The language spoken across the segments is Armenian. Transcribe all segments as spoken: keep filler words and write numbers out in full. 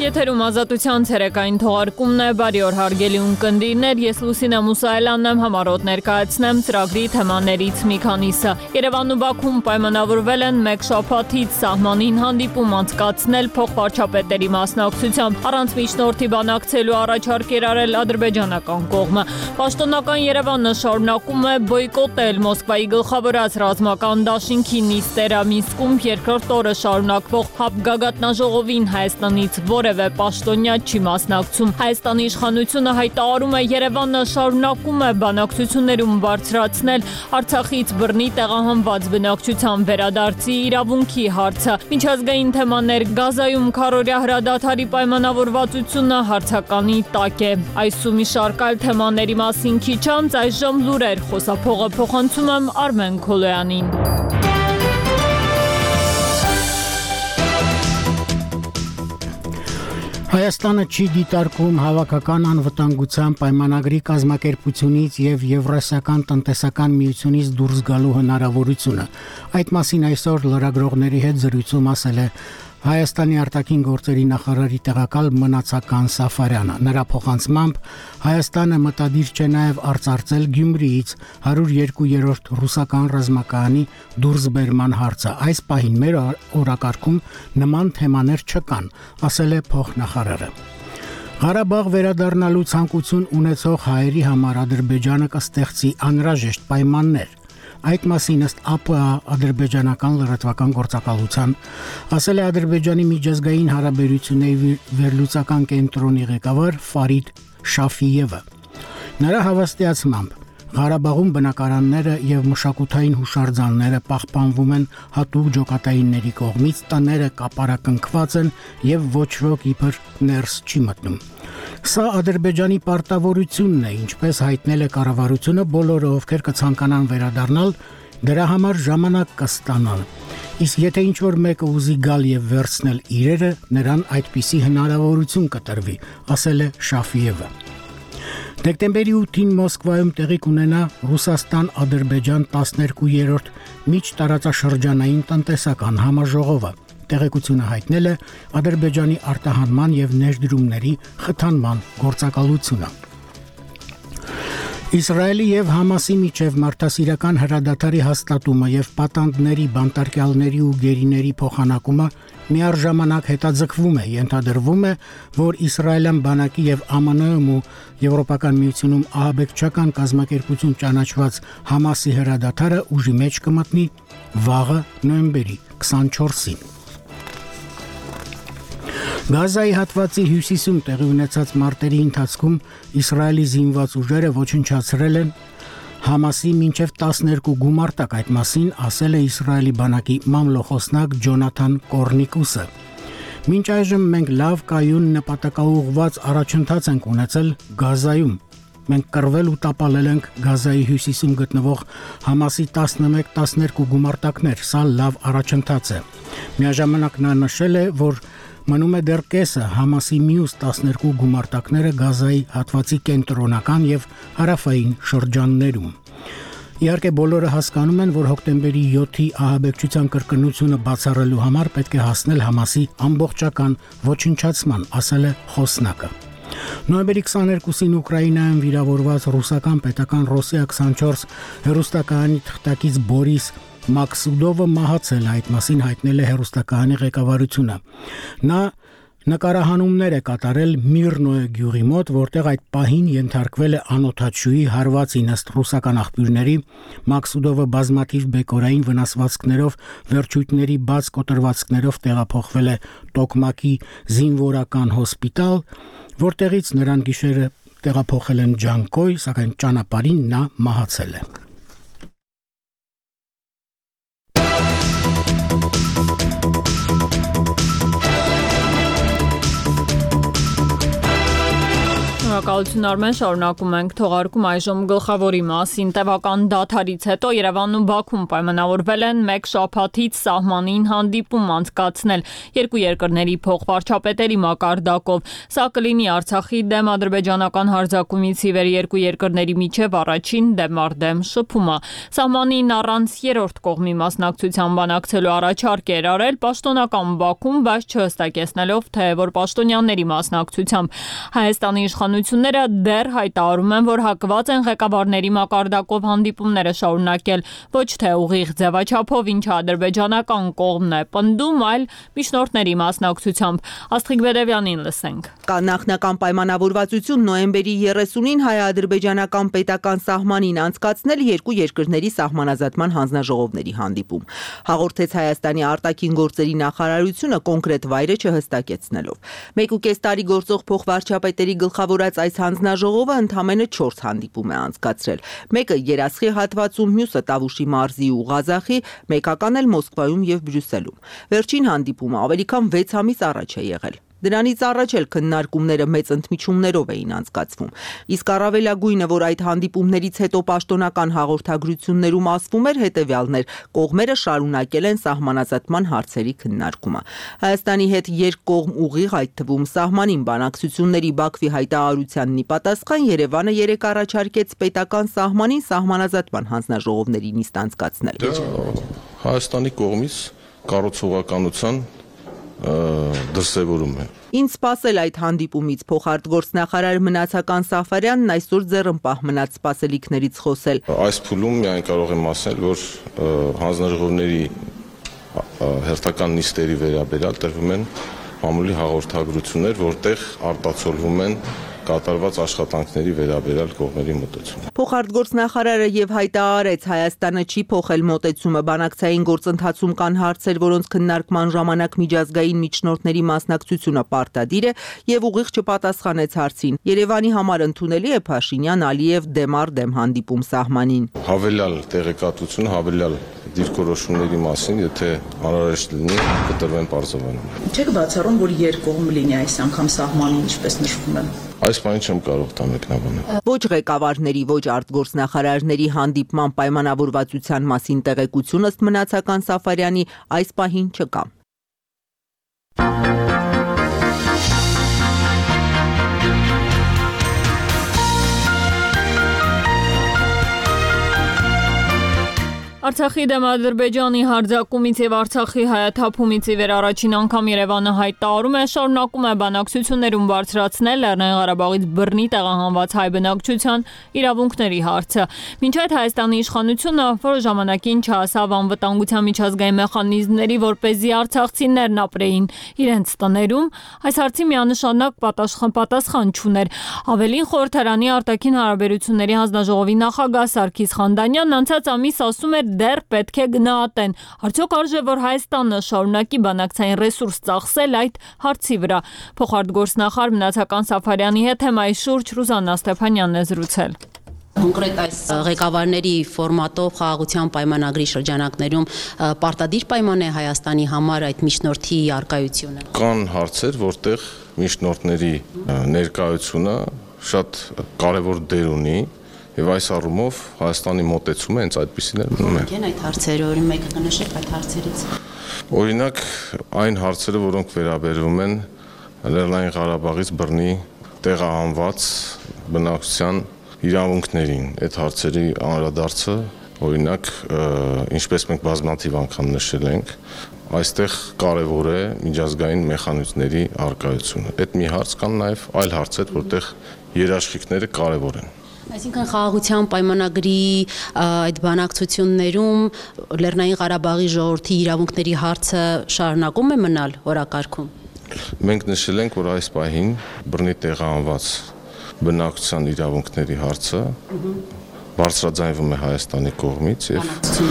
Եթերում ազատության ցերեկային թողարկումն է, բարի օր հարգելի ունկնդիրներ, ես Լուսինե Մուսայելյանն եմ, համառոտ ներկայացնեմ ծրագրի թեմաներից մի քանիսը։ Երևանն ու Բաքվում պայմանավորվել են մեկ շաբաթից սահմանին հանդիպում անցկացնել փոխվարչապետերի մասնակցությամբ, առանց միջնորդի բանակցելու առաջարկ էր արել ադրբեջանական կողմը։ Պաշտոնական Երևանը շարունակում է բոյկոտել Մոսկվայի գլխավորած ռազմական դաշինքի նիստերը Մինսկում երկրորդ օրը շարունակվող ՀԱՊ գագաթնաժողովին Հայաստանից որևէ պաշտոնյա չի մասնակցում։ Հայաստանի իշխանությունը հայտարարում է Երևանը շարունակում է բանակցություններում բարձրացնել Արցախից բռնի տեղահանված բնակչության վերադարձի իրավունքի հարցը։ Միջազգային թեմաներ Գազայում քառօրյա հրադադարի պայմանավորվածությունը հարցականի տակ է։ Այս ու մի շարք այլ թեմաների մասին քիչ անց այժմ լուրեր, խոսափողը փոխանցում եմ Արմեն Քոլոյանին։ Հայաստանը չի դիտարկում հավաքական անվտանգության պայմանագրի կազմակերպությունից և Եվրասիական տնտեսական միությունից դուրս գալու հնարավորությունը։ Այդ մասին այսօր լրագրողների հետ զրույցում ասել է Հայաստանի արտաքին գործերի նախարարի տեղակալ Մնացական Սաֆարյանը։ Նրա փոխանցմամբ Հայաստանը մտադիր չէ նաև արծարծել Գյումրիից հարյուր երկու ռուսական ռազմակայանի դուրսբերման հարցը։ Այս պահին մեր օրակարգում նման թեմաներ չկան, ասել է փոխնախարարը։ Ղարաբաղ վերադառնալու ցանկություն ունեցող հայերի համար Ադրբեջանը կստեղծի անհրաժեշտ պայմաններ։ Այդ մասին ըստ ԱՊՀ ադրբեջանական լրատվական գործակալության ասել է Ադրբեջանի միջազգային հարաբերությունների վերլուծական կենտրոնի ղեկավար Ֆարիդ Շաֆիևը։ Նրա հավաստիացմամբ Ղարաբաղում բնակարանները եւ մշակութային հուշարձանները պահպանվում են հատուկ ջոկատայինների կողմից, տները կապարակնքված են եւ ոչ ոք իբր ներս չի մտնում։ Սա Ադրբեջանի պարտավորությունն է, ինչպես հայտնել է կառավարությունը, բոլորը ովքեր կցանկանան վերադառնալ, դրա համար ժամանակ կստանան։ Իսկ եթե ինչ-որ մեկը ուզի գալ եւ վերցնել իրերը, նրան այդպիսի հնարավորություն կտրվի, ասել է Շաֆիևը։ Դեկտեմբերի ութին Մոսկվայում տեղի կունենա Ռուսաստան-Ադրբեջան տասներկուերորդ միջտարածաշրջանային տնտեսական համաժողովը։ Տեղեկությունը հայտնել է Ադրբեջանի արտահանման եւ ներդրումների խթանման գործակալությունը։ Իսրայելի եւ Համասի միջև մարդասիրական հրադադարի հաստատումը եւ պատանդների, բանտարկյալների ու գերիների փոխանակումը միառժամանակ հետաձգվում է, ենթադրվում է, որ իսրայելյան բանակի եւ ԱՄՆ-ում ու Եվրոպական միությունում ահաբեկչական կազմակերպություն ճանաչված Համասի հրադադարը ուժի մեջ կմտնի վաղը նոյեմբերի քսանչորսին։ Գազայի հատվածի հյուսիսում տեղի ունեցած մարտերի ընթացքում Իսրայելի զինված ուժերը ոչնչացրել են Համասի մինչև տասներկու գումարտակ, այդ մասին ասել է Իսրայելի բանակի մամլոխոսնակ Ջոնաթան Կորնիկուսը։ Մինչ այժմ մենք լավ կայուն նպատակաուղղված առաջընթաց ենք ունեցել Գազայում։ Մենք կռվել ու տապալել ենք Գազայի հյուսիսում գտնվող Համասի տասնմեկ տասներկու գումարտակներ, սա լավ առաջընթաց է։ Միաժամանակ նա նշել է, որ մնում է դեռ կեսը Համասի մյուս տասներկու գումարտակները Գազայի հատվածի կենտրոնական եւ հարավային շրջաններում։ Իհարկե բոլորը հասկանում են, որ հոկտեմբերի յոթի ահաբեկչության կրկնությունը բացառելու համար պետք է հասնել Համասի ամբողջական ոչնչացման, ասել է խոսնակը։ Նոյեմբերի քսաներկուսին Ուկրաինայում վիրավորված ռուսական պետական Ռոսիա քսանչորս հեռուստակայանի թղթակից Բորիս Մաքսուդովը մահացել, այդ մասին հայտնել է հեռուստակայանի ղեկավարությունը։ Նա նկարահանումներ է կատարել Միրնոյ գյուղի մոտ, որտեղ այդ պահին ենթարկվել է անօթաչուի հարվածին, ըստ ռուսական աղբյուրների։ Մաքսուդովը բազմաթիվ բեկորային վնասվածքներով, վերջույթների բաց կոտրվածքներով տեղափոխվել է Տոկմակի զինվորական հոսպիտալ, որտեղից նրան գիշերը տեղափոխել են Ջանկոյ, սակայն ճանապարհին նա մահացել է։ Շնորհակալություն Արմեն, շարունակում ենք թողարկում այժմ գլխավորի մասին։ Տևական դադարից հետո Երևանն ու Բաքուն պայմանավորվել են մեկ շաբաթից սահմանին հանդիպում անցկացնել երկու երկրների փոխվարչապետերի մակարդակով։ Սա կլինի Արցախի դեմ ադրբեջանական հարձակումից ի վեր երկու երկրների միջև առաջին դեմ առ դեմ շփումը։ Սահմանին առանց երրորդ կողմի մասնակցության բանակցելու առաջարկ էր արել պաշտոնական Բաքուն, բայց չհստակեցնելով թե որ պաշտոնյաների մասնակցությամբ Հայաստանի իշխանությունները դեռ հայտարարում են, որ հակված են ղեկավարների մակարդակով հանդիպումները շարունակել, ոչ թե ուղիղ ձևաչափով, ինչը ադրբեջանական կողմն է պնդում, այլ միջնորդների մասնակցությամբ։ Աստղիկ Բեդևյանին լսենք։ Կա նախնական պայմանավորվածություն նոյեմբերի երեսունին հայ-ադրբեջանական պետական սահմանին անցկացնել երկու երկրների սահմանազատման հանձնաժողովների հանդիպում։ Հաղորդեց Հայաստանի արտաքին գործերի նախարարությունը կոնկրետ վայրը չհստակեցնելով։ Մեկ ու կես տարի գործող փոխվարչապետերի գլխավորած այս հանձնաժողովը ընդամենը չորս հանդիպում է անցկացրել։ Մեկը Երասխի հատվածում, մյուսը Տավուշի մարզի ու Ղազախի, մեկական էլ Մոսկվայում եւ Բրյուսելում։ Վերջին հանդիպումը ավելի քան վեց ամիս առաջ է եղել։ Դրանից առաջ էլ քննարկումները մեծ ընդմիջումներով էին անցկացվում։ Իսկ առավելագույնը, որ այդ հանդիպումներից հետո պաշտոնական հաղորդագրություններում ասվում էր, հետևյալն էր՝ կողմերը շարունակել են սահմանազատման հարցերի քննարկումը։ Հայաստանի հետ երկկողմ ուղիղ, այդ թվում սահմանին բանակցությունների Բաքվի հայտարարությանն ի պատասխան Երևանը երեկ առաջարկեց պետական սահմանին սահմանազատման հանձնաժողովների նիստ անցկացնել։ Հայաստանի կողմից կառուցողականության դրսևորում է։ Ինչ սպասել այդ հանդիպումից փոխարտգործնախարար Մնացական Սաֆարյանն այսօր ձեռնպահ մնաց սպասելիքներից խոսել։ Այս փուլում միայն կարող եմ ասել, որ հանձնաժողովների հերթական նիստերի վերաբերյալ տրվում են մամուլի հաղորդագրություններ, որտեղ արտացոլվում են կատարված աշխատանքների վերաբերյալ կողմերի մոտեցում։ Փոխարտգործնախարարը եւ հայտարարեց Հայաստանը չի փոխել մոտեցումը, բանակցային գործընթացում կան հարցեր, որոնց քննարկման ժամանակ միջազգային միջնորդների մասնակցությունը պարտադիր է եւ ուղիղ չպատասխանեց հարցին։ Երևանի համար ընդունելի է Փաշինյան-Ալիև դեմ առ դեմ հանդիպում սահմանին։ Հավելյալ տեղեկատվություն, հավելյալ դիրքորոշումների մասին, եթե անհրաժեշտ լինի, կտրվեն պարզաբանում։ Չեք բացառում, որ երկկողմ լինի այս անգամ սահմանին, ինչպես նշվում է։ Այս բանը չեմ կարող տա մեկնաբանել։ Ոչ ղեկավարների, ոչ արտգործնախարարների հանդիպման պայմանավորվածության մասին տեղեկություն ըստ Մնացական Սաֆարյանի այս պահին չկա։ Արցախի դեմ Ադրբեջանի հարձակումից եւ Արցախի հայաթափումից ի վեր առաջին անգամ Երևանը հայտարարում է շարունակում է բանակցություններում բարձրացնել Լեռնային Ղարաբաղից բռնի տեղահանված հայ բնակչության իրավունքների հարցը։ Մինչ այդ Հայաստանի իշխանությունը որոշ ժամանակին չհասավ անվտանգության միջազգային մեխանիզմների, որպեսզի արցախցիներն ապրեին իրենց տներում, այս հարցի միանշանակ պատասխան պատասխան չուներ։ Ավելին խորհրդարանի արտաքին հարաբերությունների հանձնաժողովի նախագահ Սարգիս Խանդանյանն անցած ամիս ասում էր դեռ պետք է գնահատեն։ Արդյոք արժե որ Հայաստանը շարունակի բանակցային ռեսուրս ծախսել այդ հարցի վրա։ Փոխարտգործնախարար Մնացական Սաֆարյանի հետ թեմայի շուրջ Ռուզաննա Ստեփանյանն է զրուցել։ Կոնկրետ այս ղեկավարների ֆորմատով խաղաղության պայմանագրի շրջանակներում պարտադիր պայման է Հայաստանի համար այդ միջնորդի առկայությունը։ Կան հարցեր, որտեղ միջնորդների ներկայությունը շատ կարևոր դեր ունի եւ այս առումով Հայաստանի մոտեցումը հենց այդպիսին է մնում է։ Ո՞րն այդ հարցերը, որի մեկը կնշեք այդ հարցերից։ Օրինակ այն հարցերը, որոնք վերաբերում են Լեռնային Ղարաբաղից բռնի տեղահանված բնակչության իրավունքներին, այդ հարցերի անդրադարձը, օրինակ, ինչպես մենք բազմաթիվ անգամ նշել ենք, այստեղ կարևոր է միջազգային մեխանիզմների առկայությունը։ Այդ մի հարց կան նաև այլ հարցեր, որտեղ երաշխիքները կարևոր են։ Այսինքն խաղաղության պայմանագրի այդ բանակցություններում Լեռնային Ղարաբաղի ժողովրդի իրավունքների հարցը շարունակում է մնալ օրակարգում։ Մենք նշել ենք, որ այս պահին բռնի տեղահանված բնակչության իրավունքների հարցը բարձրաձայնվում է Հայաստանի կողմից եւ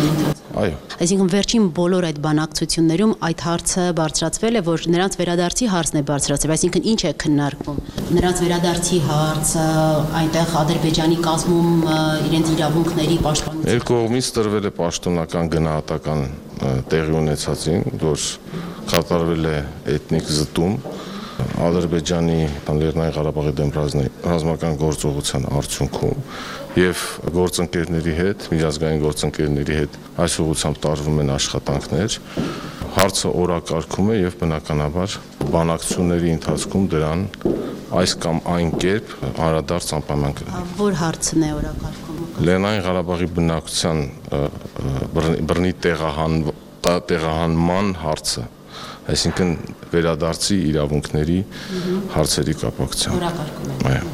այո։ Այսինքն վերջին բոլոր այդ բանակցություններում այդ հարցը բարձրացվել է, որ նրանց վերադարձի հարցն է բարձրացել, այսինքն ինչ է քննարկվում։ Նրանց վերադարձի հարցը, այնտեղ Ադրբեջանի կազմում իրենց իրավունքների պաշտպանություն։ Երկու կողմից տրվել է պաշտոնական գնահատական տեղի ունեցածին, որ կատարվել է էթնիկ զտում Ադրբեջանի Լեռնային Ղարաբաղի դեմ ռազմական գործողության արդյունքում եւ գործընկերների հետ, միջազգային գործընկերների հետ այս ուղղությամբ տարվում են աշխատանքներ, հարցը օրակարգում է եւ բնականաբար բանակցությունների ընթացքում դրան այս կամ այն կերպ անդրադարձ անպայման կլինի։ Որ հարցն է օրակարգում։ Լեռնային Ղարաբաղի բնակության բռնի տեղահան տեղահանման հարցը, այսինքն վերադարձի իրավունքների հարցերի կապակցությամբ։ Օրակարգում է։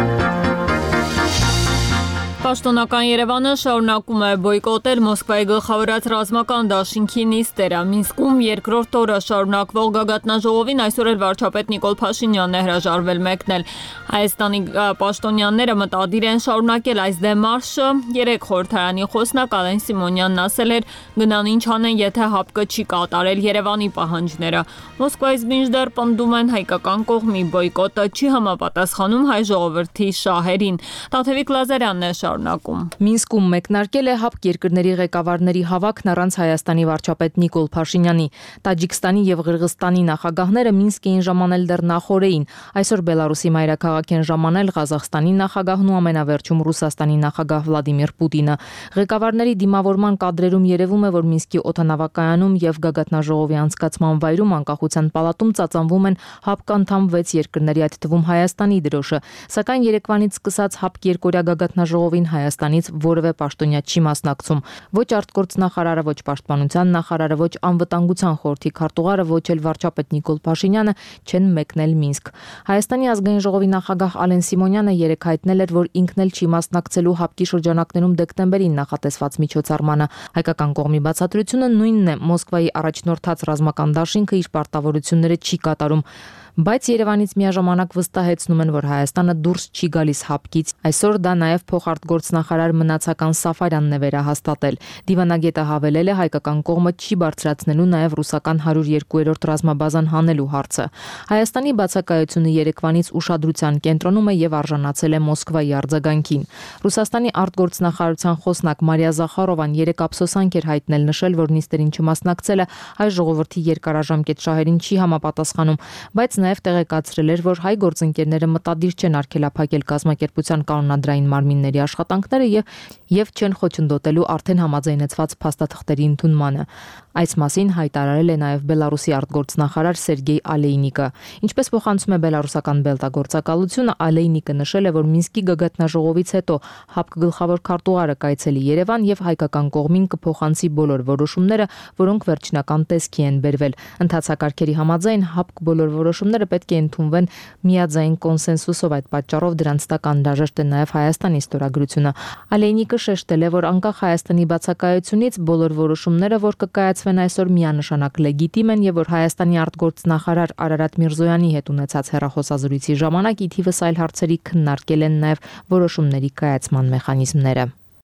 Պաշտոնական Երևանը շարունակում է բոյկոտել Մոսկվայի գլխավորած ռազմական դաշինքի նիստերը։ Մինսկում երկրորդ օրը շարունակվող գագաթնաժողովին այսօր էլ վարչապետ Նիկոլ Փաշինյանն է հրաժարվել մեկնել։ Հայաստանի պաշտոնյաները մտադիր են շարունակել այս դեմարշը։ Երեք խորհրդարանի խոսնակ Ալեն Սիմոնյանն ասել էր, գնան ինչ անեն, եթե ՀԱՊԿ չի կատարել Երևանի պահանջները։ Մոսկվայից մինչդեռ պնդում են հայկական կողմի բոյկոտը չի համապատասխանում հայ ժողովրդի շահերին։ Տաթևիկ Լազարյանն է շարունակում։ Մինսկում մեկնարկել է ՀԱՊԿ երկրների ղեկավարների հավաքն առանց Հայաստանի վարչապետ Նիկոլ Փաշինյանի։ Տաջիկստանի եւ Ղրղստանի նախագահները Մինսկ էին ժամանել դեռ նախօրեին։ Այսօր Բելարուսի մայրաքաղաք են ժամանել Ղազախստանի նախագահն ու ամենավերջում Ռուսաստանի նախագահ Վլադիմիր Պուտինը։ Ղեկավարների դիմավորման կադրերում երևում է, որ Մինսկի օդանավակայանում եւ գագաթնաժողովի անցկացման վայրում անկախության պալատում ծածանվում են ՀԱՊԿ անդամ վեց երկրների, այդ թվում Հայաստանի դրոշը։ Սակայն Երևանից սկսած ՀԱՊԿ երկօրյա գագաթնաժողովին Հայաստանից որևէ պաշտոնյա չի մասնակցում։ Ոչ արտգործնախարարը, ոչ պաշտպանության նախարարը, ոչ անվտանգության խորհրդի քարտուղարը, ոչ էլ վարչապետ Նիկոլ Փաշինյանը չեն մեկնել Մինսկ։ Հայաստանի ազգային ժողովի նախագահ Ալեն Սիմոնյանը երեկ հայտնել էր, որ ինքն էլ չի մասնակցելու ՀԱՊԿ-ի շրջանակներում դեկտեմբերին նախատեսված միջոցառմանը։ Հայկական կողմի բացատրությունը նույնն է՝ Մոսկվայի առաջնորդած ռազմական դաշինքը իր պարտավորությունները չի կատարում։ Բայց Երևանից միաժամանակ վստահեցնում են, որ Հայաստանը դուրս չի գալիս ՀԱՊԿ-ից։ Այսօր դա նաև փոխարտգործնախարար մնացական Սաֆարյանն է վերահաստատել։ Դիվանագետը հավելել է, հայկական կողմը չի բարձրացնելու նաև ռուսական հարյուր երկու-րդ ռազմաբազան հանելու հարցը։ Հայաստանի բացակայությունը Երևանից ուշադրության կենտրոնում է եւ արժանացել է Մոսկվայի արձագանքին։ Ռուսաստանի արտգործնախարարության խոսնակ Մարիա Զախարովան երեկ ափսոսանք էր հայտնել, նշել, որ նիստերին չմասնակցելը հայ ժողովրդի երկարաժամկետ շահերին չի համապատասխանում, բայց նաև տեղեկացրել էր, որ հայ գործընկերները մտադիր չեն արգելափակել կազմակերպության կանոնադրային մարմինների աշխատանքները եւ եւ չեն խոչընդոտելու արդեն համաձայնեցված փաստաթղթերի ընդունմանը։ Այս մասին հայտարարել է նաև Բելարուսի արտգործնախարար Սերգեյ Ալեյնիկը։ Ինչպես փոխանցում է բելարուսական Բելտագործակալությունը, Ալեյնիկը նշել է, որ Մինսկի գագաթնաժողովից հետո ՀԱՊԿ գլխավոր քարտուղարը կայցելի Երևան եւ հայկական կողմին կփոխանցի բոլոր որոշումները, որոնք վերջնական տեսքի են բերվել։ Ընթացակարգերի համաձայն ՀԱՊԿ բոլոր որոշումները պետք է ընդունվեն միաձայն կոնսենսուսով, այդ պատճառով դրանց տակ անհրաժեշտ է նաև Հայաստանի ստորագրությունը։ Ալեյնիկը շեշտել է, որ անկախ Հայաստանի բացակայությունից բոլոր որոշումները, որ կկայացվեն այսօր, միանշանակ լեգիտիմ են եւ որ Հայաստանի արտգործնախարար Արարատ Միրզոյանի հետ ունեցած հեռախոսազրույցի ժամանակ ի թիվս այլ հարցերի քննարկել են նաև որոշումների կայացման մեխանիզմները։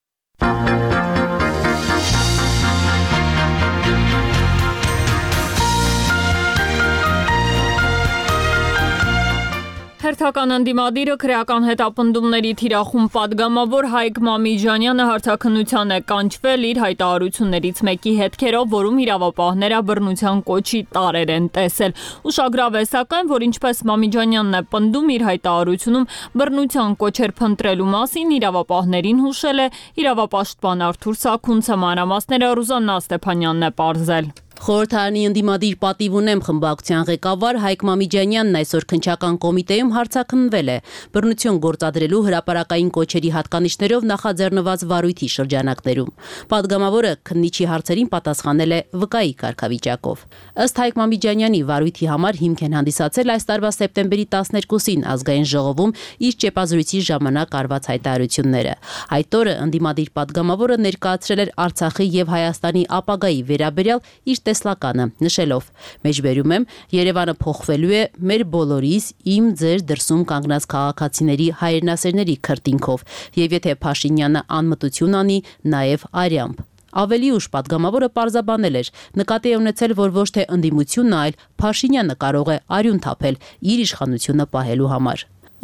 Հերթական ընդդիմադիրը քրեական հետապնդումների թիրախում падգամավոր Հայկ Մամիջանյանը հարցաքննության է կանչվել իր հայտարարություններից մեկի հետքերով, որում իրավապահները բռնության կոչի տարրեր են տեսել։ Ուշագրավ է սակայն, որ ինչպես Մամիջանյանն է պնդում իր հայտարարությունում բռնության կոչեր փնտրելու մասին, իրավապահներին հուշել է իրավապաշտպան Արթուր Սաքունցը, մանրամասները Ռուզաննա Ստեփանյանն է պարզել։ Խորհրդարանի ընդդիմադիր պատիվ ունեմ խմբակցության ղեկավար Հայկ Մամիջանյանն այսօր քննչական կոմիտեում հարցաքննվել է բռնություն գործադրելու հրապարակային կոչերի հատկանիշներով նախաձեռնված վարույթի շրջանակներում։ Պատգամավորը քննիչի հարցերին պատասխանել է վկայի կարգավիճակով։ Ըստ Հայկ Մամիջանյանի վարույթի համար հիմք են հանդիսացել այս տարվա սեպտեմբերի տասներկուսին ազգային ժողովում իր ճեպազրույցի ժամանակ արված հայտարարությունները։ Այդ օրը ընդդիմադիր պատգամավորը ներկայացրել էր Արցախի եւ Հայաստանի ապագայի վերաբերյալ իր տեսլականը, նշելով. «Մեջբերում եմ, Երևանը փոխվելու է մեր բոլորիս, իմ, ձեր դրսում կանգնած քաղաքացիների հայրենասերների քրտինքով, եւ եթե Փաշինյանը անմտություն անի, նաեւ արյամբ»։ Ավելի ուշ պատգամավորը պարզաբանել էր, նկատի է ունեցել, որ ոչ թե ընդդիմությունն, այլ Փաշինյանը կարող է արյուն թափել իր իշխանությունը պահելու համար։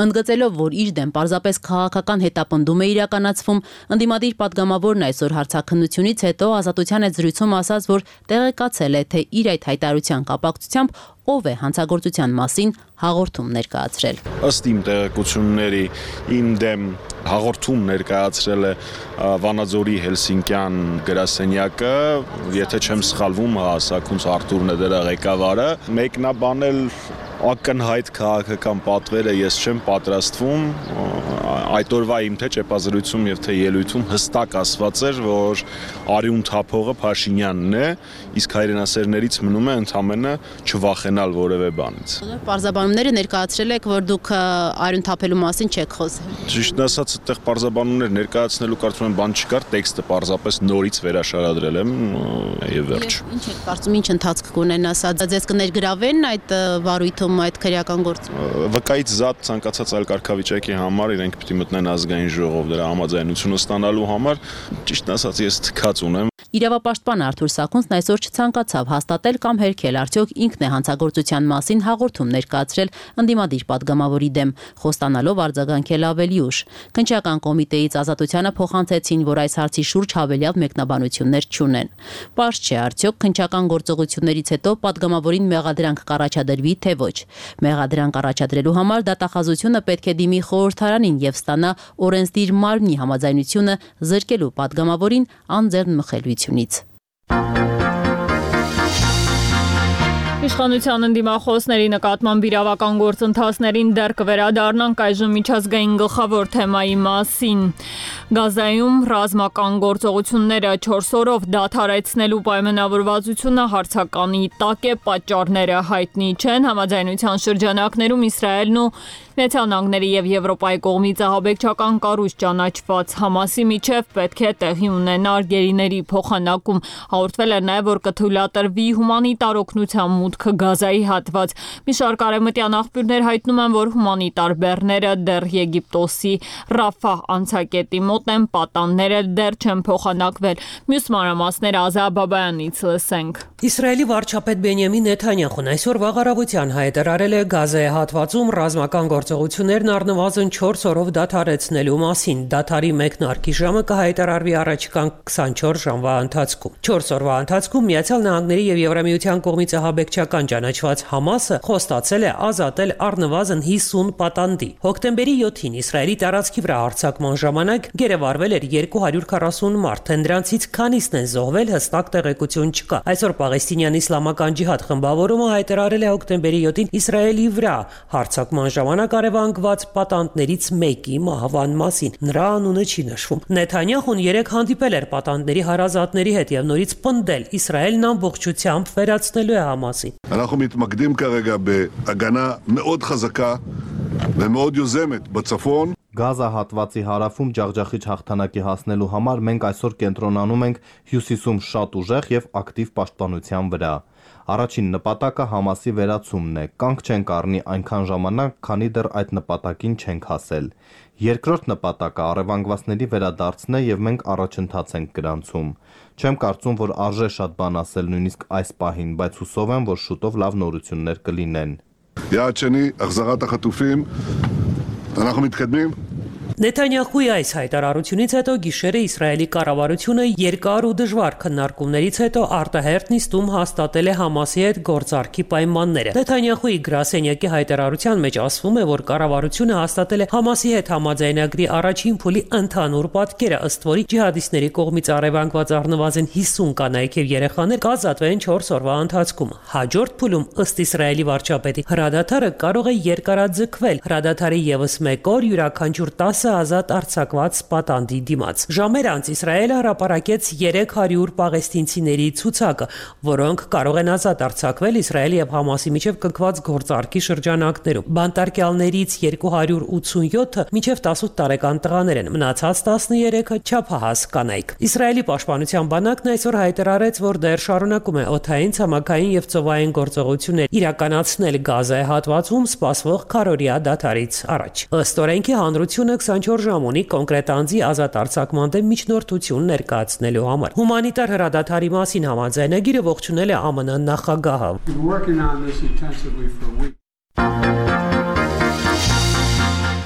Ընդգծելով, որ իր դեմ պարզապես քաղաքական հետապնդում է իրականացվում, ընդդիմադիր պատգամավորն այսօր հարցաքննությունից հետո Ազատության հետ զրույցում ասաց, որ տեղեկացել է, թե իր այդ հայտարարության կապակցությամբ ով է հանցագործության մասին հաղորդում ներկայացրել։ Ըստ իմ տեղեկությունների իմ դեմ հաղորդում ներկայացրել է Վանաձորի Հելսինկյան գրասենյակը, եթե չեմ սխալվում, Սաքունց Արտուրն է դրա ղեկավարը, մեկնաբանել ակնհայտ քաղաքական պատվերը ես չեմ պատրաստվում, այդ օրվա իմ թե ճեպազրույցում եւ թե ելույթում հստակ ասված էր, որ արյուն թափողը Փաշինյանն է, իսկ հայրենասերներից մնում է ընդամենը չվախենալ որևէ բանից։ Պարզաբանումները ներկայացրել եք, որ դուք արյուն թափելու մասին չեք խոսել։ Ճիշտն ասած, այդտեղ պարզաբանումներ ներկայացնելու կարծում եմ բան չկար, տեքստը պարզապես նորից վերաշարադրել եմ եւ վերջ։ Ինչ եք կարծում, ինչ ընթացք կունենա սա, ձեզ կներգրավեն այդ վարույթում այդ քրեական գործը։ Վկայից զատ ցանկացած այլ կարգավիճակի համար իրենք պիտի մտնեն ազգային ժողով դրա համաձայնությունը ստանալու համար, ճիշտն ասած ես թքած ունեմ։ Իրավապաշտպան Արթուր Սաքունցն այսօր չցանկացավ հաստատել կամ հերքել արդյոք ինքն է հանցագործության մասին հաղորդում ներկայացրել ընդդիմադիր պատգամավորի դեմ, խոստանալով արձագանքել ավելի ուշ։ Քննչական կոմիտեից Ազատությանը փոխանցեցին, որ այս հարցի շուրջ հավելյալ մեկնաբանություններ չունեն։ Պարզ չէ արդյոք քննչական գործողություններից հետո պատգամավորին մեղադրանք կառաջադրվի թե ոչ։ Մեղադրանք առաջադրելու համար դատախազությունը պետք է դիմի խորհրդարանին եւ ստանա օրենսդիր մարմնի համաձայնությունը զրկելու պատգամավորին անձեռնմխելիությունից։ Իշխանության ընդդիմախոսների նկատմամբ իրավական գործընթացներին դեռ կվերադառնանք այժմ միջազգային գլխավոր թեմայի մասին։ Գազայում ռազմական գործողությունները չորս օրով դադարեցնելու պայմանավորվածությունը հարցականի տակ է, պատճառները հայտնի չեն, համաձայնության շրջանակներում Իսրայելն ու Նեթանյահուների եւ Եվրոպայի կողմից ահաբեկչական կառույց ճանաչված Համասի միջև պետք է տեղի ունենար գերիների փոխանակում։ Հաղորդվել է նաեւ, որ կթույլատրվի հումանիտար օգնության մուտքը Գազայի հատված։ Մի շարք արևմտյան աղբյուրներ հայտնում են, որ հումանիտար բեռները դեռ Եգիպտոսի Ռաֆահ անցակետի մոտ են, պատանները դեռ չեն փոխանակվել։ Մյուս մանրամասները Ազա Բաբայանից լսենք։ Իսրայելի վարչապետ Բենյամին Նեթանյահուն այսօր վաղարավության հայտարարել է Գազայի հատվածում ռազմական գործողություններն առնվազն չորս օրով դադարեցնելու մասին։ Դադարի մեկնարկի ժամը կհայտարարվի առաջիկա քսանչորս ժամվա ընթացքում։ չորս օրվա ընթացքում Միացյալ Նահանգների եւ Եվրամիության կողմից ահաբեկչական ճանաչված Համասը խոստացել է ազատել առնվազն հիսուն պատանդի։ Հոկտեմբերի յոթին Իսրայելի տարածքի վրա հարձակման ժամանակ գերեվարվել էր երկու հարյուր քառասուն մարդ, դրանցից քանիսն են զոհվել, հստակ տեղեկություն չկա։ Այսօր Պաղեստինյան իսլամական ջիհադ խմբավորումը հայտարարել է հոկտեմբերի յոթին Իսրայելի վրա հարձակման ժամանակ արևանգված պատանդներից մեկի մահվան մասին։ Նրա անունը չի նշվում։ Նեթանյահուն երեք հանդիպել էր պատանդների հարազատների հետ եւ նորից պնդել Իսրայելն ամբողջությամբ վերացնելու է Համասին։ אנחנו מתמקדים כרגע בהגנה מאוד חזקה ומאוד יוזמת בצפון. Գազա հատվածի հարավում ջախջախիչ հաղթանակի հասնելու համար մենք այսօր կենտրոնանում ենք հյուսիսում շատ ուժեղ եւ ակտիվ պաշտպանության վրա։ Առաջին նպատակը Համասի վերացումն է։ Կանք չենք առնի այնքան ժամանակ, քանի դեռ այդ նպատակին չենք հասել։ Երկրորդ նպատակը առևանգվածների վերադարձն է եւ մենք առաջընթաց ենք գրանցում։ Չեմ կարծում, որ արժե շատ բան ասել նույնիսկ այս պահին, բայց հուսով եմ, որ շուտով լավ նորություններ կլինեն։ יעד שני, החזרת החטופים. אנחנו מתקדמים. Նեթանյահուի այս հայտարարությունից հետո գիշերը Իսրայելի կառավարությունը երկար ու դժվար քննարկումներից հետո արտահերթ նիստում հաստատել է Համասի հետ գործարքի պայմանները։ Նեթանյահուի գրասենյակի հայտարարության մեջ ասվում է, որ կառավարությունը հաստատել է Համասի հետ համաձայնագրի առաջին փուլի ընդհանուր պատկերը, ըստ որի ջիհադիստների կողմից առևանգված առնվազն հիսուն կանայք եւ երեխաներ կազատվեն չորս օրվա ընթացքում։ Հաջորդ փուլում, ըստ Իսրայելի վարչապետի, հրադադարը կարող է երկարաձգվել։ Հրադադարի եւս մեկ օր յուրաքանչյուր տասը ազատ արձակված պատանդի դիմաց։ Ժամեր անց Իսրայելը հրապարակեց երեք հարյուր պաղեստինցիների ցուցակը, որոնք կարող են ազատ արձակվել Իսրայելի եւ Համասի միջև կնքված գործարքի շրջանակներում։ Բանտարկյալներից երկու հարյուր ութսունյոթը մինչև տասութ տարեկան տղաներ են, մնացած տասներեքը չափահաս կանայք։ Իսրայելի պաշտպանության բանակն այսօր հայտարարեց, որ դեռ շարունակում է օդային, ցամաքային եւ ծովային գործողություններ իրականացնել Գազայի հատվածում սպասվող քարորիա դադարից առաջ։ Ըստ օրենքի հանրությունը քսանչորս ժամ ունի կոնկրետ անձի ազատ արձակման դեմ միջնորդություն ներկայացնելու համար։ Հումանիտար հրադադարի մասին համաձայնագիրը ողջունել է ԱՄՆ նախագահը։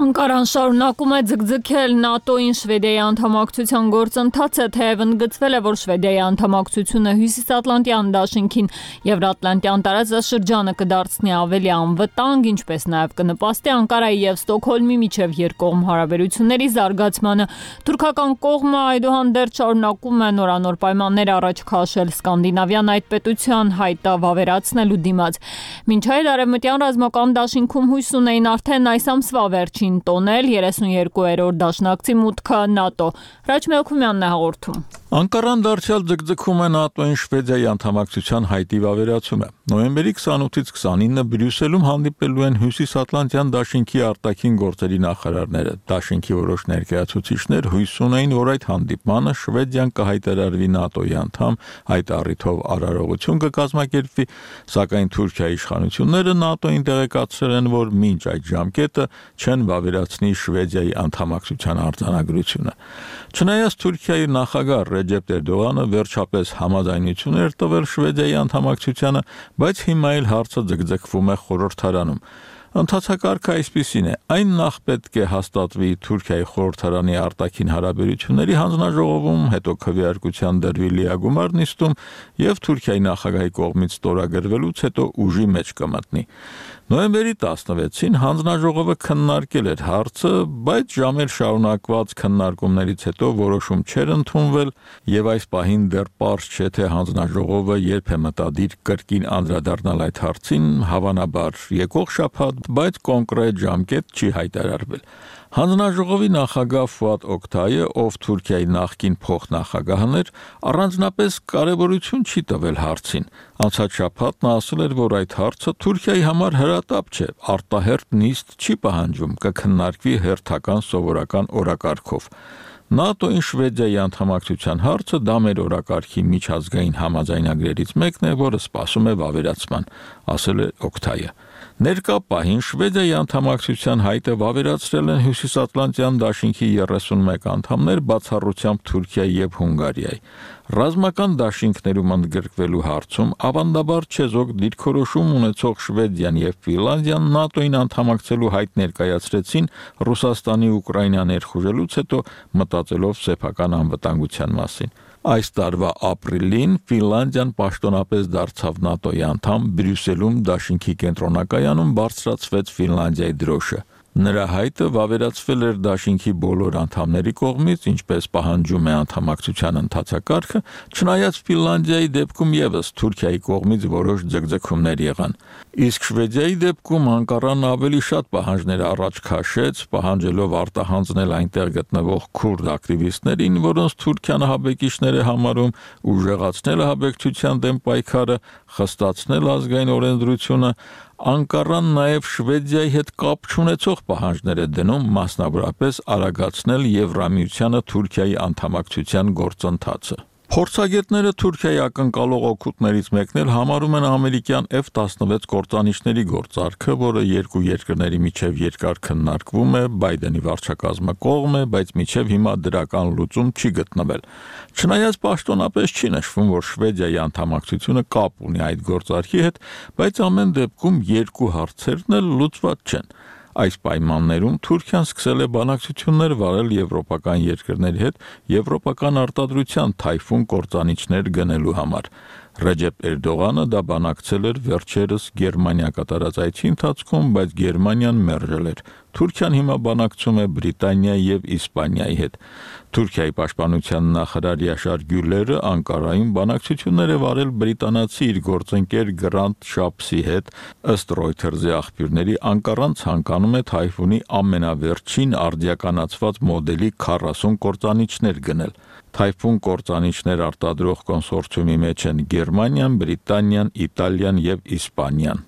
Անկարան շարունակում է ձգձգել ՆԱՏՕ-ին Շվեդիայի անդամակցության գործընթացը, թեև ընդգծվել է, որ Շվեդիայի անդամակցությունը Հյուսիսատլանտյան դաշինքին Եվրատլանտյան տարածաշրջանը կդարձնի ավելի անվտանգ, ինչպես նաև կնպաստի Անկարայի եւ Ստոկհոլմի միջև երկկողմ հարաբերությունների զարգացմանը։ Թուրքական կողմը այդուհանդերձ շարունակում է նորանոր պայմաններ առաջ քաշել Սկանդինավյան այդ պետության հայտը վավերացնելու դիմաց։ Մինչ այդ արևմտյան ռազմական դաշինքում հույս ունեին արդեն այս ամսվա վերջին տոնել երեսունյերկուերորդ դաշնակցի մուտքը ՆԱՏՕ։ Հրաչ Մելքումյանն է հաղորդում։ Անկարան դարձյալ ձգձգում է ՆԱՏՕ-ին Շվեդիայի անդամակցության հայտի վավերացումը։ Նոյեմբերի քսանութից քսանինը Բրյուսելում հանդիպելու են Հյուսիսատլանտյան դաշինքի արտաքին գործերի նախարարները։ Դաշինքի որոշ ներկայացուցիչներ հույս ունեին, որ այդ հանդիպմանը Շվեդիան կհայտարարվի ՆԱՏՕ-ի անդամ, այդ առիթով արարողություն կկազմակերպվի, սակայն Թուրքիայի իշխանությունները ՆԱՏՕ-ին տեղեկացրել են, որ մինչ այդ ժամկետը չեն վավերացնի Շվեդիայի անդամակցության արձանագրությունը։ Չնայած Թուրքիայի նախագահ Ռեջեփ Էրդողանը վերջապես համաձայնություն էր տվել Շվեդիայի անդամակցությանը, բայց հիմա էլ հարցը ձգձգվում է խորհրդարանում։ Ընթացակարգը այսպիսին է. այն նախ պետք է հաստատվի Թուրքիայի խորհրդարանի արտաքին հարաբերությունների հանձնաժողովում, հետո քվեարկության դրվի լիագումար նիստում եւ Թուրքիայի նախագահի կողմից ստորագրվելուց հետո ուժի մեջ կմտնի։ Նոյեմբերի տասնվեցին հանձնաժողովը քննարկել էր հարցը, բայց ժամեր շարունակված քննարկումներից հետո որոշում չէր ընդունվել եւ այս պահին դեռ պարզ չէ, թե հանձնաժողովը երբ է մտադիր կրկին անդրադառնալ այդ հարցին, հավանաբար եկող շաբաթ, բայց կոնկրետ ժամկետ չի հայտարարվել։ Հանձնաժողովի նախագահ Ֆուադ Օկտայը, ով Թուրքիայի նախկին փոխնախագահն էր, առանձնապես կարևորություն չի տվել հարցին։ Անցած շաբաթ նա ասել էր, որ այդ հարցը Թուրքիայի համար հրատապ չէ, արտահերթ նիստ չի պահանջում, կքննարկվի հերթական սովորական օրակարգով։ ՆԱՏՕ-ին Շվեդիայի անդամակցության հարցը դա մեր օրակարգի միջազգային համաձայնագրերից մեկն է, որը սպասում է վավերացման, ասել է Օկտայը։ Ներկա պահին Շվեդիայի անդամակցության հայտը վավերացրել են Հյուսիսատլանտյան դաշինքի երեսունմեկ անդամներ, բացառությամբ Թուրքիայի եւ Հունգարիայի։ Ռազմական դաշինքներում ընդգրկվելու հարցում ավանդաբար չեզոք դիրքորոշում ունեցող Շվեդիան եւ Ֆինլանդիան ՆԱՏՕ-ին անդամակցելու հայտ ներկայացրեցին Ռուսաստանի Ուկրաինա ներխուժելուց հետո, մտածելով սեփական անվտանգության մասին։ Այս տարվա ապրիլին Ֆինլանդիան պաշտոնապես դարձավ ՆԱՏՕ-ի անդամ, Բրյուսելում դաշինքի կենտրոնակայանում բարձրացվեց Ֆինլանդիայի դրոշը։ Նրա հայտը վավերացվել էր դաշինքի բոլոր անդամների կողմից, ինչպես պահանջում է անդամակցության ընթացակարգը, չնայած Ֆինլանդիայի դեպքում եւս Թուրքիայի կողմից որոշ ձգձգումներ եղան։ Իսկ Շվեդիայի դեպքում Անկարան ավելի շատ պահանջներ առաջ քաշեց, պահանջելով արտահանձնել այնտեղ գտնվող քուրդ ակտիվիստներին, որոնց Թուրքիան ահաբեկիչներ է համարում, ուժեղացնել ահաբեկչության դեմ պայքարը, խստացնել ազգային օրենսդրությունը։ Անկարան նաև Շվեդիայի հետ կապ չունեցող պահանջներ է դնում, մասնավորապես արագացնել Եվրամիությանը Թուրքիայի անդամակցության գործընթացը։ Փորձագետները Թուրքիայի ակնկալող օգուտներից մեկն էլ համարում են ամերիկյան F տասնվեց գործանիչների գործարքը, որը երկու երկրների միջև երկար քննարկվում է, Բայդենի վարչակազմը կողմ է, բայց միջև հիմա դրական լուծում չի գտնվել։ Չնայած պաշտոնապես չի նշվում, որ Շվեդիայի անդամակցությունը կապ ունի այդ գործարքի հետ, բայց ամեն դեպքում երկու հարցերն էլ լուծված չեն։ Այս պայմաններում Թուրքիան սկսել է բանակցություններ վարել եվրոպական երկրների հետ եվրոպական արտադրության թայֆուն կործանիչներ գնելու համար։ Ռեջեփ Էրդողանը դա բանակցել էր վերջերս Գերմանիա կատարած այցի ընթացքում, բայց Գերմանիան մերժել էր։ Թուրքիան հիմա բանակցում է Բրիտանիայի եւ Իսպանիայի հետ։ Թուրքիայի պաշտպանության նախարար Յաշար Գյուլերը Անկարայում բանակցություններ է վարել բրիտանացի իր գործընկեր Գրանտ Շապսի հետ։ Ըստ Reuters-ի աղբյուրների, Անկարան ցանկանում է թայֆունի ամենավերջին արդիականացված մոդելի քառասուն կործանիչներ գնել։ Թայֆուն կործանիչներ արտադրող կոնսորցիումի մեջ են Գերմանիան, Բրիտանիան, Իտալիան եւ Իսպանիան։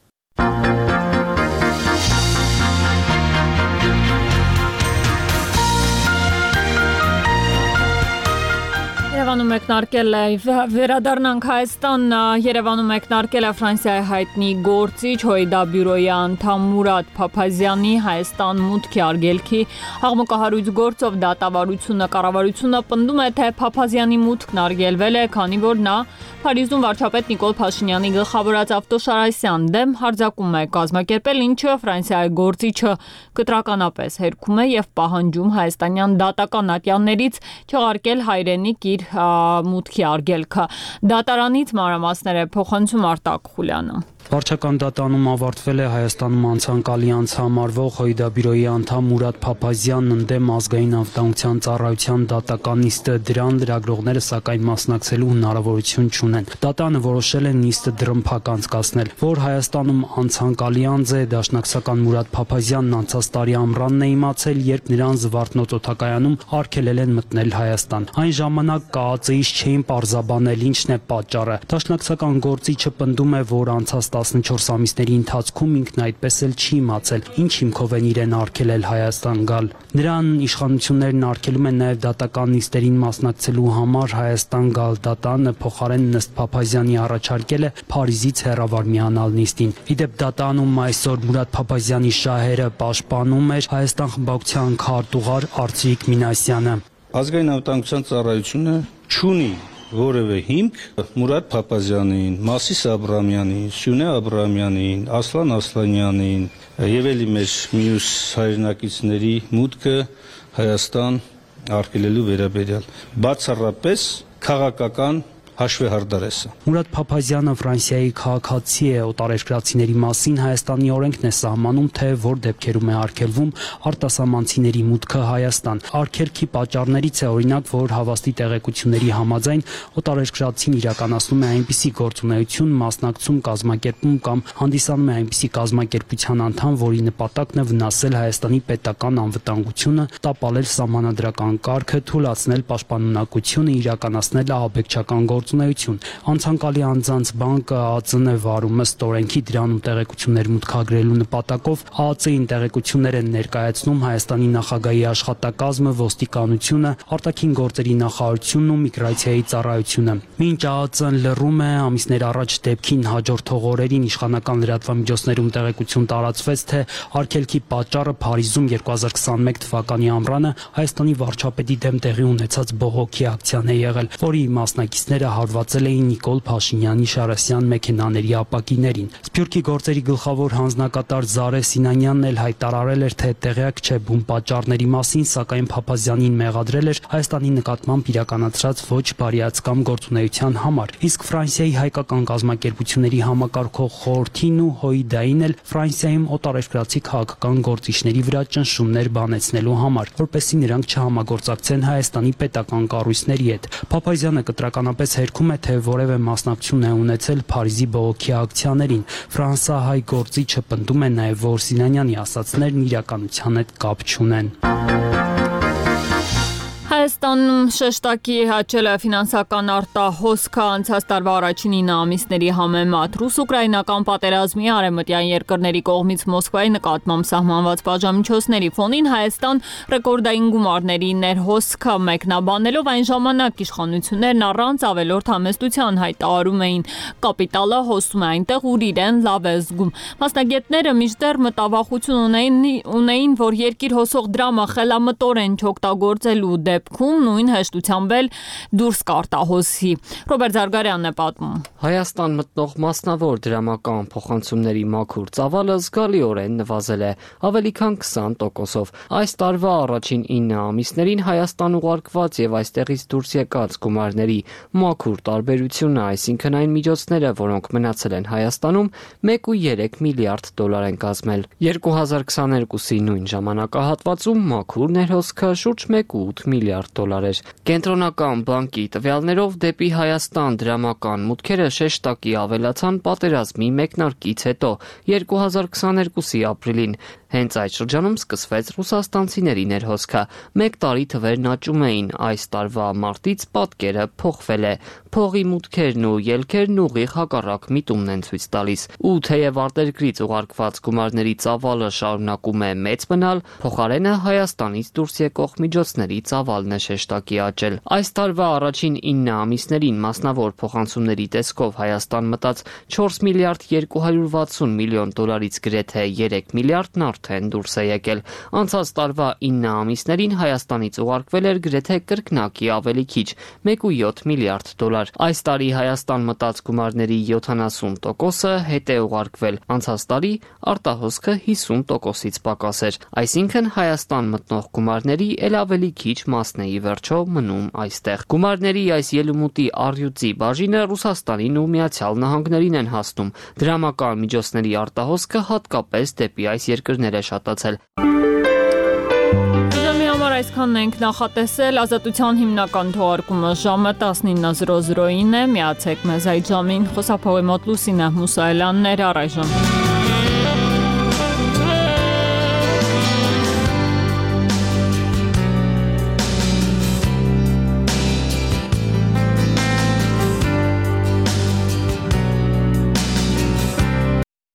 Երևանում մեկնարկել է վերադառնանք Հայաստան, Երևանում մեկնարկել է Ֆրանսիայի հայտնի գործիչ Հոյդա բյուրոյի անդամ Մուրադ Փափազյանի Հայաստան մուտքի արգելքի աղմկահարույց գործով դատավարությունը կառավարությունը պնդում է, թե Փափազյանի մուտքն արգելվել է, քանի որ նա Փարիզում վարչապետ Նիկոլ Փաշինյանի գլխավորած ավտոշարասյան դեմ հարձակում է կազմակերպել, ինչը Ֆրանսիայի գործիչը կտրականապես հերքում է եւ պահանջում հայաստանյան դատական ատյաններից չեղարկել հայրենիք իր մուտքի արգելքը։ Դատարանից մանրամասներ է փոխանցում Արտակ Խուլյանը։ Վարչական դատանում ավարտվել է Հայաստանում անցանկալի անց համարվող Հոյդա բյուրոյի անդամ Մուրադ Փափազյանն ընդդեմ ազգային անվտանգության ծառայության դատական նիստը, դրան լրագրողները սակայն մասնակցելու հնարավորություն չունեն։ Դատանը որոշել է նիստը դրդմփակ անցկացնել, որ Հայաստանում անցանկալի անձ է դաշնակցական Մուրադ Փափազյանն անցած տարի ամռանն է իմացել, երբ նրան Զվարթնոց օդակայանում արգելել են մտնել Հայաստան։ Այն ժամանակ ԿԱԱԾ-ից չէին պարզաբանել ինչն է պատճառը։ Դաշնակցական գործիչը պնդում է, որ անցած տասնչորս ամիսների ընթացքում ինքն այդպես էլ չի իմացել, ինչ հիմքով են իրեն արգելել Հայաստան գալ։ Նրան իշխանություններն արգելում են նաև դատական նիստերին մասնակցելու համար Հայաստան գալ։ Դատանը փոխարեն Նստ Փափազյանի առաջարկել է Փարիզից հեռավար միանալ նիստին։ Իդեպ դատանում այսօր Մուրադ Փափազյանի շահերը պաշտպանում էր Հայաստան խմբակցության քարտուղար Արծրիկ Մինասյանը։ Ազգային անվտանգության ծառայությունը չունի որևէ հիմք Մուրադ Փափազյանին, Մասիս Աբրամյանին, Սյունե Աբրամյանին, Ասլան Ասլանյանին եւ էլի մեր մյուս հայրենակիցների մուտքը Հայաստան արգելելու վերաբերյալ բացառապես քաղաքական հաշվեհարդարեսը։ Մուրադ Փափազյանը Ֆրանսիայի քաղաքացի է, օտարերկրացիների մասին Հայաստանի օրենքն է սահմանում, թե որ դեպքերում է արգելվում արտասահմանցիների մուտքը Հայաստան։ Արգելքի պատճառներից է օրինակ, որ հավաստի տեղեկությունների համաձայն օտարերկրացին իրականացնում է այնպիսի գործունեություն, մասնակցում, կազմակերպում կամ հանդիսանում է այնպիսի կազմակերպության անդամ, որի նպատակն է վնասել Հայաստանի պետական անվտանգությունը, տապալել սահմանադրական կարգը, թուլացնել պաշտպանունակությունը, իրականացնել ահաբեկչական գործ Անցանկալի անձանց բանկը ԱԱԾ-ն է վարում ըստ օրենքի դրանում տեղեկություններ մուտքագրելու նպատակով ԱԱԾ-ին տեղեկություններ են ներկայացնում Հայաստանի նախագահի աշխատակազմը, ոստիկանությունը, արտաքին գործերի նախարարությունն ու միգրացիայի ծառայությունը։ Մինչ ԱԱԾ-ն լռում է, ամիսներ առաջ դեպքին հաջորդող օրերին իշխանական լրատվամիջոցներում տեղեկություն տարածվեց, թե արգելքի պատճառը Փարիզում երկու հազար քսանմեկ թվականի ամռանը Հայաստանի վարչապետի դեմ տեղի ունեցած բողոքի ակցիան է եղել, որի մասնակիցները հարվածել էին Նիկոլ Փաշինյանի Շարասյան մեքենաների ապակիներին։ Սփյուռքի գործերի գլխավոր հանձնակատար Զարե Սինանյանն էլ հայտարարել էր, թե տեղյակ չէ բուն պատճառների մասին, սակայն Փափազյանին մեղադրել էր Հայաստանի նկատմամբ իրականացրած ոչ բարիացկամ գործունեության համար։ Իսկ Ֆրանսիայի հայկական կազմակերպությունների համակարգող խորհրդին ու Հոյդային էլ Ֆրանսիայում օտարերկրացի քաղաքական գործիչների վրա ճնշումներ բանեցնելու համար, որպեսզի նրանք չհամագործակցեն Հայաստանի պետական կառույցների հետ։ Փափազյանը կտրականապես հերքում է, թե որևէ մասնակցություն է ունեցել Փարիզի բողոքի ակցիաներին։ Ֆրանսահայ գործիչը պնդում է նաև, որ Սինանյանի ասացներն իրականության հետ կապ չունեն։ Հայաստանում շեշտակի հաճել է ֆինանսական արտահոսքը անցած տարվա առաջին ինը ամիսների համեմատ։ Ռուս-ուկրաինական պատերազմի արևմտյան երկրների կողմից Մոսկվայի նկատմամբ սահմանված բաժամիջոցների ֆոնին Հայաստան ռեկորդային գումարների ներհոսքը մեկնաբանելով այն ժամանակ իշխանություններն առանց ավելորդ համեստության հայտարարում էին կապիտալը հոսում է այնտեղ, ուր իրեն լավ է զգում։ Մասնագետները մինչդեռ մտավախություն ունեին, ունեին, որ երկիր հոսող դրամը խելամտորեն չօգտագործելու դեպքում նույն հեշտությամբ էլ դուրս կարտահոսի։ Ռոբերտ Զարգարյանն է պատմում։ Հայաստան մտնող մասնավոր դրամական փոխանցումների մաքուր ծավալը զգալիորեն նվազել է, ավելի քան քսան տոկոսով։ Այս տարվա առաջին ինը ամիսներին Հայաստան ուղարկված եւ այստեղից դուրս եկած գումարների մաքուր տարբերությունը, այսինքն այն միջոցները, որոնք մնացել են Հայաստանում, մեկ ու երեք միլիարդ դոլար են կազմել։ երկու հազար քսաներկուսի նույն ժամանակահատվածում մաքուր ներհոսքը շուրջ մեկ ու ութ միլիարդ դոլար էր։ Կենտրոնական բանկի տվյալներով դեպի Հայաստան դրամական մուտքերը շեշտակի ավելացան պատերազմի մեկնարկից հետո երկու հազար քսաներկուսի ապրիլին։ Հենց այդ շրջանում սկսվեց ռուսաստանցիների ներհոսքը։ Մեկ տարի թվերն աճում էին, այս տարվա մարտից պատկերը փոխվել է։ Փողի մուտքերն ու ելքերն ուղիղ հակառակ միտումն են ցույց տալիս։ Ու թեև արտերկրից ուղարկված գումարների ծավալը շարունակում է մեծ մնալ, փոխարենը Հայաստանից դուրս եկող միջոցների ծավալն տաղանդներն է շեշտակի աճել։ Այս տարվա առաջին ինը ամիսներին մասնավոր փոխանցումների տեսքով Հայաստան մտած չորս միլիարդ երկու հարյուր վաթսուն միլիոն դոլարից գրեթե երեք միլիարդն արդեն դուրս է եկել։ Անցած տարվա ինը ամիսներին Հայաստանից ուղարկվել էր գրեթե կրկնակի ավելի քիչ՝ մեկ կόμμα յոթ միլիարդ դոլար։ Այս տարի Հայաստան մտած գումարների յոթանասուն տոկոսը հետ է ուղարկվել։ Անցած տարի արտահոսքը հիսուն տոկոսից պակաս էր։ Այսինքն Հայաստան մտնող գումարների ել ավելի քիչ մասն է ի վերջո մնում այստեղ։ Գումարների այս ելումուտի առյուծի բաժինը Ռուսաստանին ու Միացյալ Նահանգներին են հասնում։ Դրամական միջոցների արտահոսքը հատկապես դեպի այս երկրներ է շատացել։ Այսքանն ենք նախատեսել, Ազատության հիմնական թողարկումը ժամը տասնինը զրո զրոին է, միացեք մեզ այդ ժամին, խոսափողի մոտ Լուսինե Մուսայելյանն էր, առայժմ։